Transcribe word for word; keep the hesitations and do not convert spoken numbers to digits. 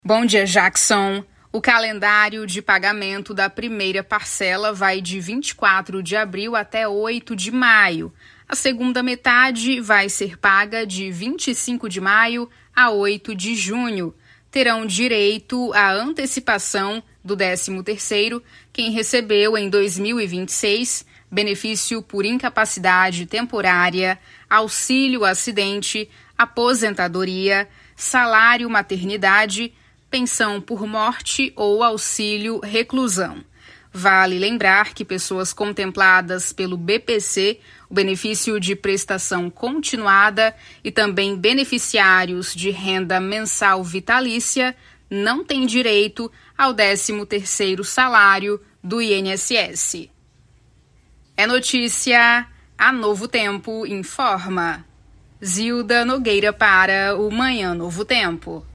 Bom dia, Jackson. O calendário de pagamento da primeira parcela vai de vinte e quatro de abril até oito de maio. A segunda metade vai ser paga de vinte e cinco de maio a oito de junho. Terão direito à antecipação do décimo terceiro quem recebeu em dois mil e vinte e seis benefício por incapacidade temporária, auxílio acidente, aposentadoria, salário maternidade, pensão por morte ou auxílio reclusão. Vale lembrar que pessoas contempladas pelo B P C, o benefício de prestação continuada, e também beneficiários de renda mensal vitalícia não têm direito ao décimo terceiro salário do I N S S. É notícia, a Novo Tempo informa. Zilda Nogueira para o Manhã Novo Tempo.